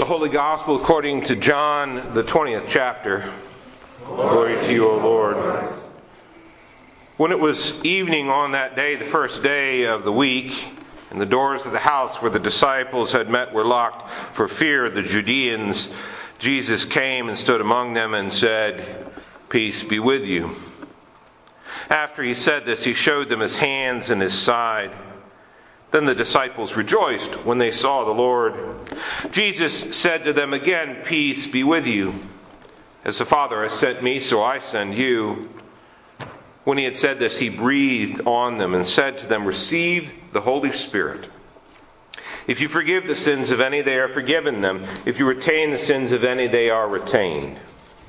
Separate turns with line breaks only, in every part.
Holy Gospel according to John, the 20th chapter. Glory to you, O Lord. When it was evening on that day, the first day of the week, and the doors of the house where the disciples had met were locked for fear of the Judeans, Jesus came and stood among them and said, "Peace be with you." After he said this, he showed them his hands and his side. Then the disciples rejoiced when they saw the Lord. Jesus said to them again, "Peace be with you. As the Father has sent me, so I send you." When he had said this, he breathed on them and said to them, "Receive the Holy Spirit. If you forgive the sins of any, they are forgiven them. If you retain the sins of any, they are retained."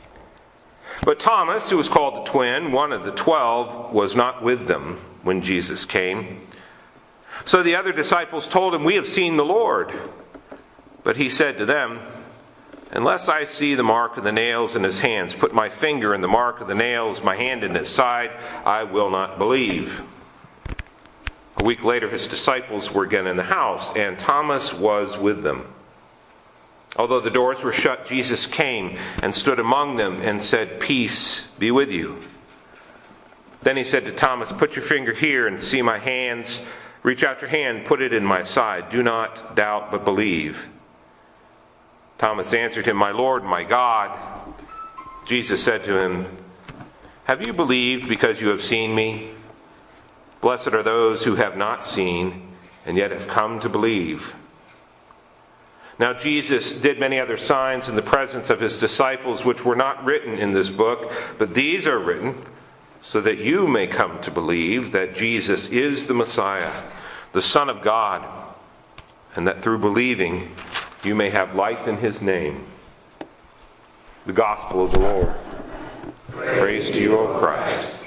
But Thomas, who was called the twin, one of the 12, was not with them when Jesus came. So the other disciples told him, "We have seen the Lord." But he said to them, "Unless I see the mark of the nails in his hands, put my finger in the mark of the nails, my hand in his side, I will not believe." A week later, his disciples were again in the house, and Thomas was with them. Although the doors were shut, Jesus came and stood among them and said, "Peace be with you." Then he said to Thomas, "Put your finger here and see my hands. Reach out your hand, put it in my side. Do not doubt, but believe." Thomas answered him, "My Lord, my God." Jesus said to him, "Have you believed because you have seen me? Blessed are those who have not seen and yet have come to believe." Now Jesus did many other signs in the presence of his disciples, which were not written in this book, but these are written so that you may come to believe that Jesus is the Messiah, the Son of God, and that through believing you may have life in his name. The Gospel of the Lord. Praise to you, O Christ.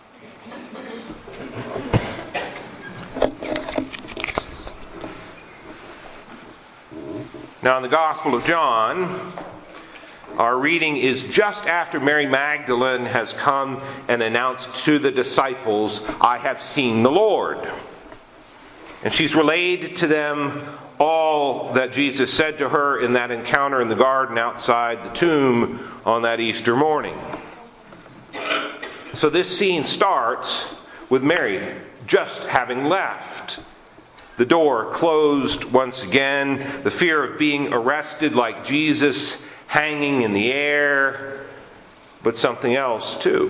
Now in the Gospel of John, our reading is just after Mary Magdalene has come and announced to the disciples, "I have seen the Lord." And she's relayed to them all that Jesus said to her in that encounter in the garden outside the tomb on that Easter morning. So this scene starts with Mary just having left. The door closed once again, the fear of being arrested like Jesus hanging in the air, but something else too.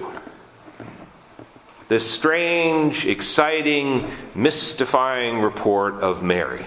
This strange, exciting, mystifying report of Mary.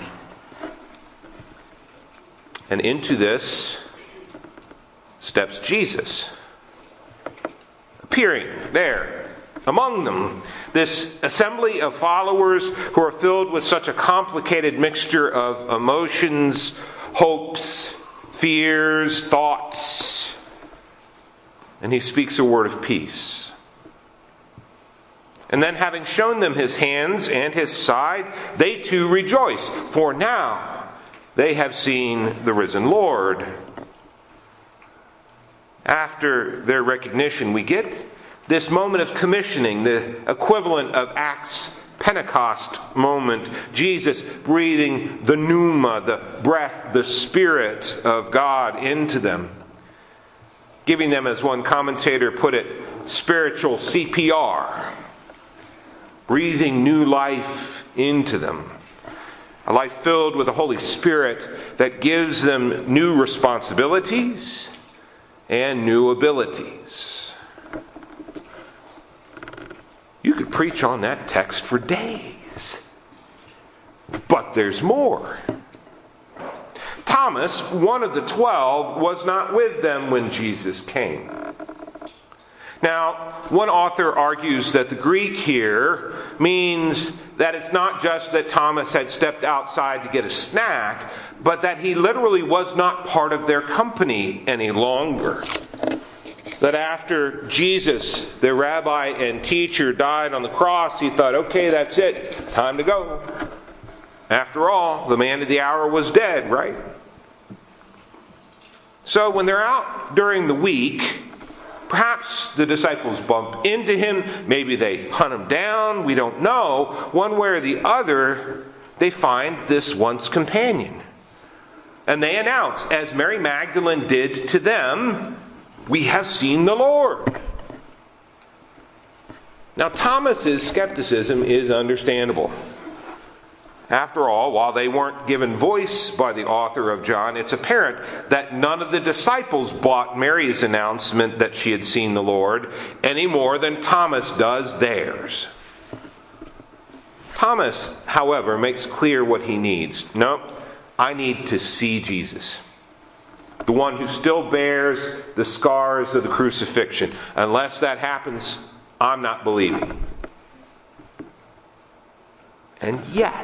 And into this steps Jesus, appearing there among them. This assembly of followers who are filled with such a complicated mixture of emotions, hopes, fears, thoughts. And he speaks a word of peace. And then having shown them his hands and his side, they too rejoice, for now they have seen the risen Lord. After their recognition, we get this moment of commissioning, the equivalent of Acts Pentecost moment. Jesus breathing the pneuma, the breath, the Spirit of God into them. Giving them, as one commentator put it, spiritual CPR. Breathing new life into them. A life filled with the Holy Spirit that gives them new responsibilities and new abilities. You could preach on that text for days. But there's more. Thomas, one of the 12, was not with them when Jesus came. Now, one author argues that the Greek here means that it's not just that Thomas had stepped outside to get a snack, but that he literally was not part of their company any longer. That after Jesus, their rabbi and teacher, died on the cross, he thought, okay, that's it. Time to go. After all, the man of the hour was dead, right? So when they're out during the week, perhaps the disciples bump into him. Maybe they hunt him down. We don't know. One way or the other, they find this once companion. And they announce, as Mary Magdalene did to them, "We have seen the Lord." Now, Thomas's skepticism is understandable. After all, while they weren't given voice by the author of John, it's apparent that none of the disciples bought Mary's announcement that she had seen the Lord any more than Thomas does theirs. Thomas, however, makes clear what he needs. No, I need to see Jesus, the one who still bears the scars of the crucifixion. Unless that happens, I'm not believing. And yet,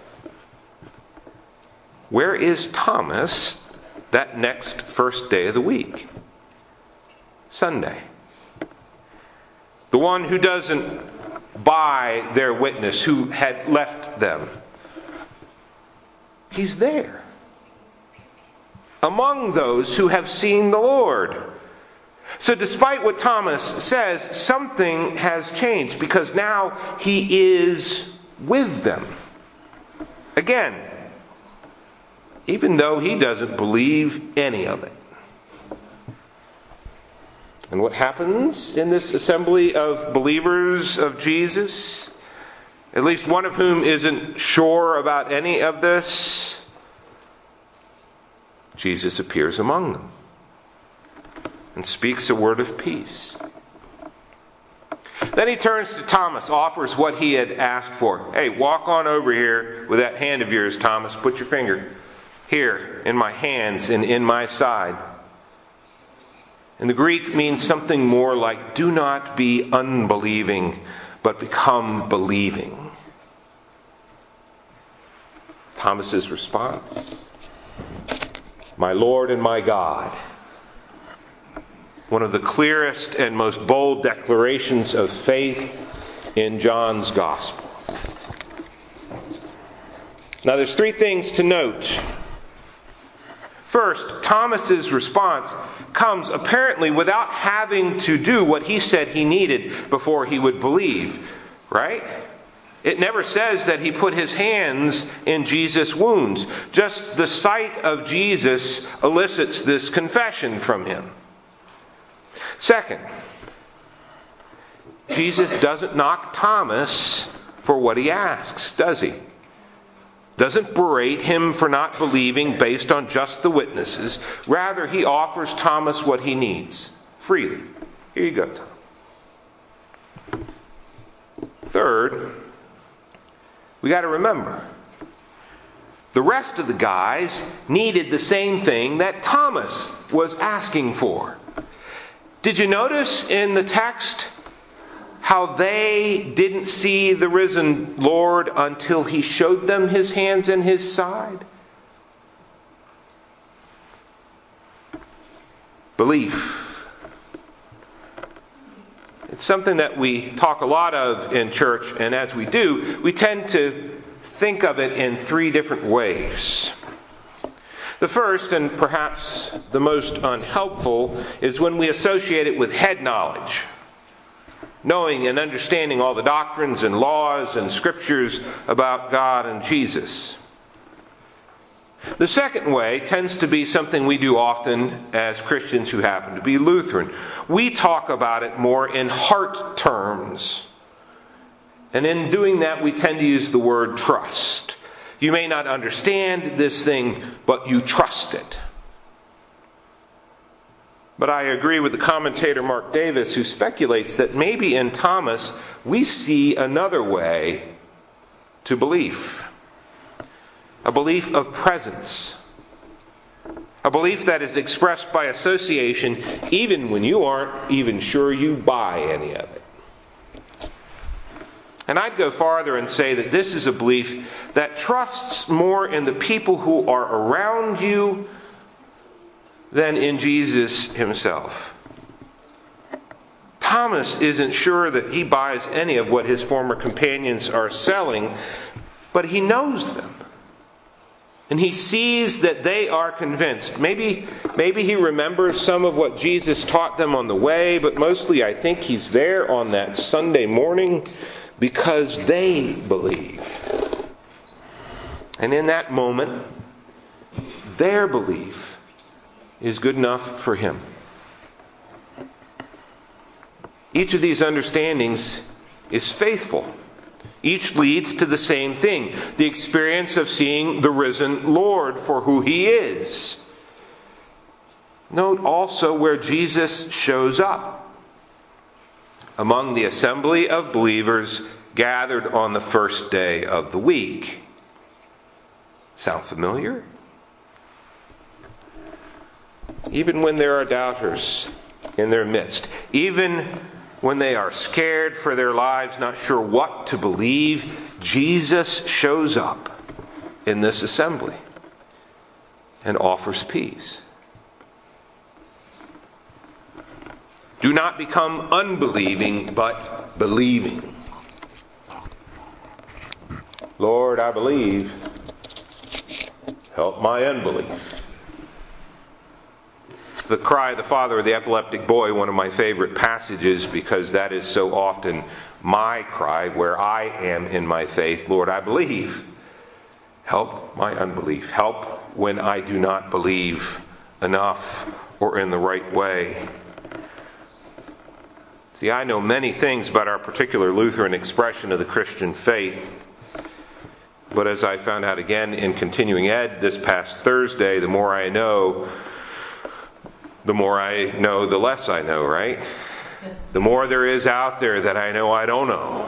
where is Thomas that next first day of the week? Sunday. The one who doesn't buy their witness, who had left them. He's there, among those who have seen the Lord. So despite what Thomas says, something has changed, because now he is with them. Again, even though he doesn't believe any of it. And what happens in this assembly of believers of Jesus, at least one of whom isn't sure about any of this? Jesus appears among them and speaks a word of peace. Then he turns to Thomas, offers what he had asked for. "Hey, walk on over here with that hand of yours, Thomas. Put your finger here in my hands and in my side." And the Greek means something more like, "Do not be unbelieving, but become believing." Thomas's response, "My Lord and my God." One of the clearest and most bold declarations of faith in John's Gospel. Now there's three things to note. First, Thomas's response comes apparently without having to do what he said he needed before he would believe, right? It never says that he put his hands in Jesus' wounds. Just the sight of Jesus elicits this confession from him. Second, Jesus doesn't knock Thomas for what he asks, does he? Doesn't berate him for not believing based on just the witnesses. Rather, he offers Thomas what he needs, freely. Here you go, Tom. Third, we got to remember, the rest of the guys needed the same thing that Thomas was asking for. Did you notice in the text how they didn't see the risen Lord until he showed them his hands and his side? Belief. It's something that we talk a lot of in church, and as we do, we tend to think of it in three different ways. The first, and perhaps the most unhelpful, is when we associate it with head knowledge. Knowing and understanding all the doctrines and laws and scriptures about God and Jesus. The second way tends to be something we do often as Christians who happen to be Lutheran. We talk about it more in heart terms. And in doing that, we tend to use the word trust. You may not understand this thing, but you trust it. But I agree with the commentator Mark Davis, who speculates that maybe in Thomas we see another way to belief. A belief of presence. A belief that is expressed by association even when you aren't even sure you buy any of it. And I'd go farther and say that this is a belief that trusts more in the people who are around you than in Jesus himself. Thomas isn't sure that he buys any of what his former companions are selling, but he knows them. And he sees that they are convinced. Maybe he remembers some of what Jesus taught them on the way, but mostly I think he's there on that Sunday morning because they believe. And in that moment, their belief is good enough for him. Each of these understandings is faithful. Each leads to the same thing, the experience of seeing the risen Lord for who he is. Note also where Jesus shows up. Among the assembly of believers gathered on the first day of the week. Sound familiar? Even when there are doubters in their midst, even when they are scared for their lives, not sure what to believe, Jesus shows up in this assembly and offers peace. Do not become unbelieving, but believing. Lord, I believe. Help my unbelief. It's the cry of the father of the epileptic boy, one of my favorite passages, because that is so often my cry where I am in my faith. Lord, I believe. Help my unbelief. Help when I do not believe enough or in the right way. See, I know many things about our particular Lutheran expression of the Christian faith. But as I found out again in continuing ed this past Thursday, the more I know, the less I know, right? The more there is out there that I know I don't know.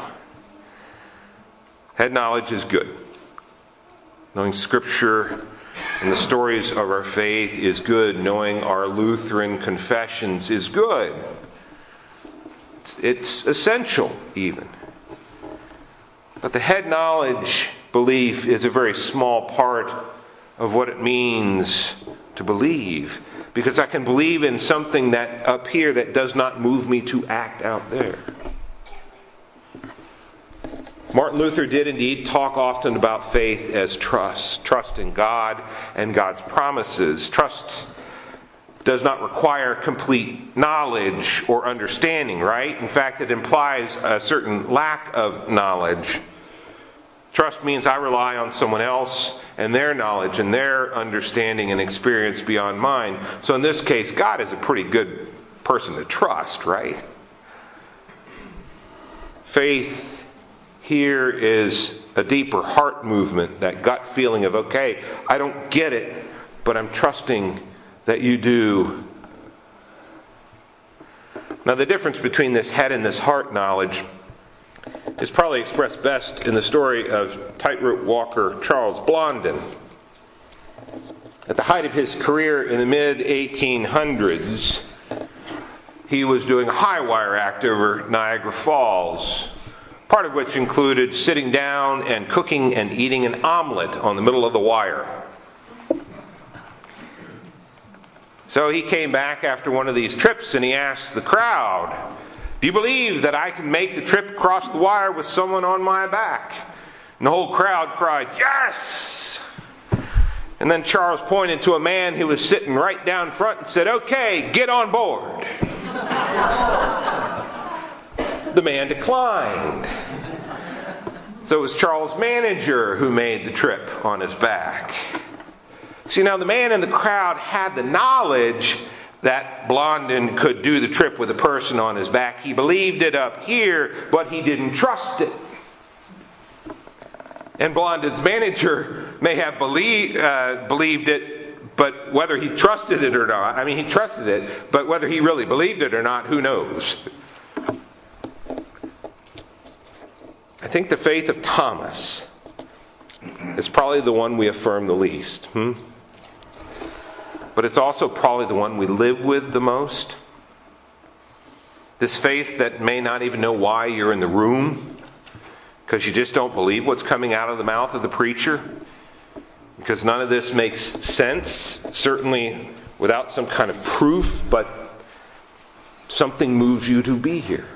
Head knowledge is good. Knowing Scripture and the stories of our faith is good. Knowing our Lutheran confessions is good. It's essential even. But the head knowledge belief is a very small part of what it means to believe. Because I can believe in something that up here that does not move me to act out there. Martin Luther did indeed talk often about faith as trust. Trust in God and God's promises. Trust does not require complete knowledge or understanding, right? In fact, it implies a certain lack of knowledge. Trust means I rely on someone else and their knowledge and their understanding and experience beyond mine. So in this case, God is a pretty good person to trust, right? Faith here is a deeper heart movement, that gut feeling of, okay, I don't get it, but I'm trusting that you do. Now the difference between this head and this heart knowledge is probably expressed best in the story of tightrope walker Charles Blondin. At the height of his career in the mid-1800s, he was doing a high wire act over Niagara Falls, part of which included sitting down and cooking and eating an omelet on the middle of the wire. So he came back after one of these trips and he asked the crowd, "Do you believe that I can make the trip across the wire with someone on my back?" And the whole crowd cried, "Yes!" And then Charles pointed to a man who was sitting right down front and said, "Okay, get on board." The man declined. So it was Charles' manager who made the trip on his back. See, now the man in the crowd had the knowledge that Blondin could do the trip with a person on his back. He believed it up here, but he didn't trust it. And Blondin's manager may have believed it, but whether he trusted it or not, he trusted it, but whether he really believed it or not, who knows? I think the faith of Thomas is probably the one we affirm the least. But it's also probably the one we live with the most. This faith that may not even know why you're in the room, because you just don't believe what's coming out of the mouth of the preacher, because none of this makes sense, certainly without some kind of proof, but something moves you to be here.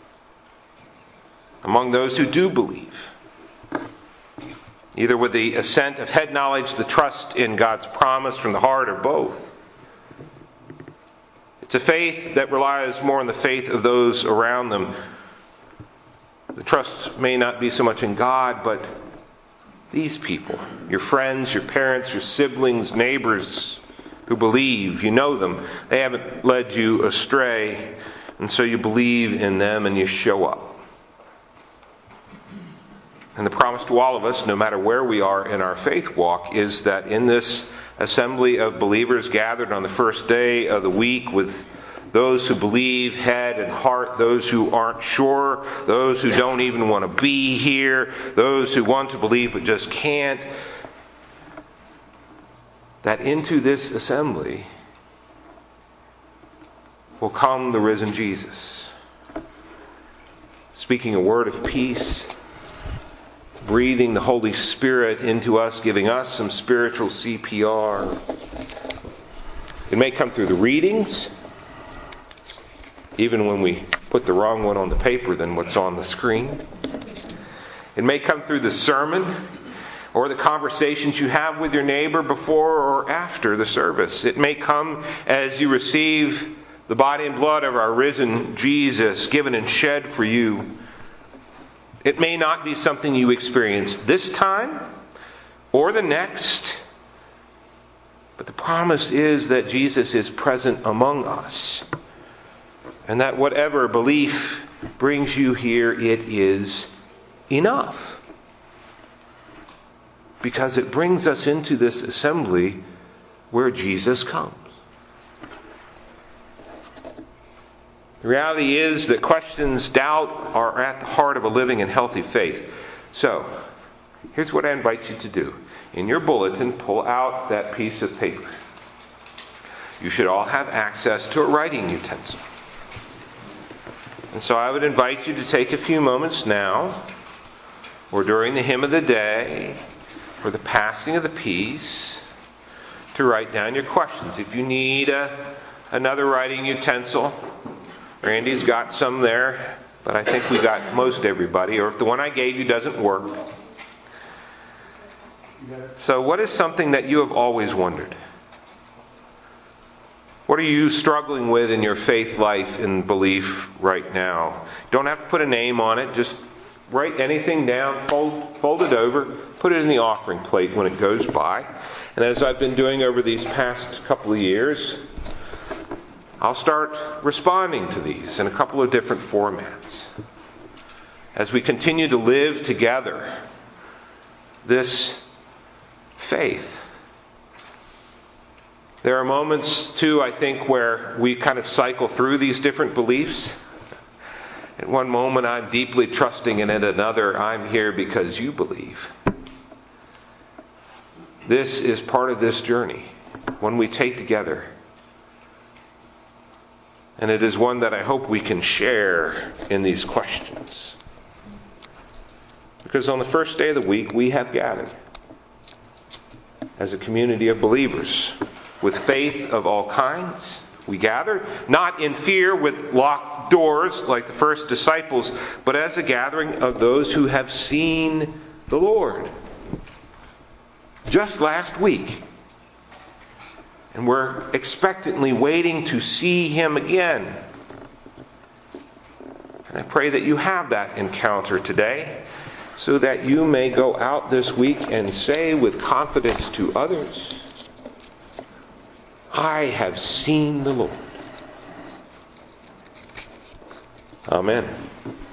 Among those who do believe, either with the assent of head knowledge, the trust in God's promise from the heart, or both. It's a faith that relies more on the faith of those around them. The trust may not be so much in God, but these people, your friends, your parents, your siblings, neighbors who believe. You know them. They haven't led you astray, and so you believe in them and you show up. And the promise to all of us, no matter where we are in our faith walk, is that in this assembly of believers gathered on the first day of the week, with those who believe head and heart, those who aren't sure, those who don't even want to be here, those who want to believe but just can't, that into this assembly will come the risen Jesus, speaking a word of peace, breathing the Holy Spirit into us, giving us some spiritual CPR. It may come through the readings, even when we put the wrong one on the paper than what's on the screen. It may come through the sermon or the conversations you have with your neighbor before or after the service. It may come as you receive the body and blood of our risen Jesus given and shed for you. It may not be something you experience this time or the next, but the promise is that Jesus is present among us, and that whatever belief brings you here, it is enough, because it brings us into this assembly where Jesus comes. The reality is that questions, doubt, are at the heart of a living and healthy faith. So, here's what I invite you to do. In your bulletin, pull out that piece of paper. You should all have access to a writing utensil. And so I would invite you to take a few moments now, or during the hymn of the day, or the passing of the peace, to write down your questions. If you need another writing utensil, Randy's got some there, but I think we got most everybody. Or if the one I gave you doesn't work. So what is something that you have always wondered? What are you struggling with in your faith life and belief right now? You don't have to put a name on it. Just write anything down, fold it over, put it in the offering plate when it goes by. And as I've been doing over these past couple of years, I'll start responding to these in a couple of different formats. As we continue to live together this faith. There are moments, too, I think, where we kind of cycle through these different beliefs. At one moment, I'm deeply trusting, and at another, I'm here because you believe. This is part of this journey, one we take together. And it is one that I hope we can share in these questions. Because on the first day of the week, we have gathered as a community of believers with faith of all kinds. We gather, not in fear with locked doors like the first disciples, but as a gathering of those who have seen the Lord. Just last week. And we're expectantly waiting to see Him again. And I pray that you have that encounter today, so that you may go out this week and say with confidence to others, I have seen the Lord. Amen.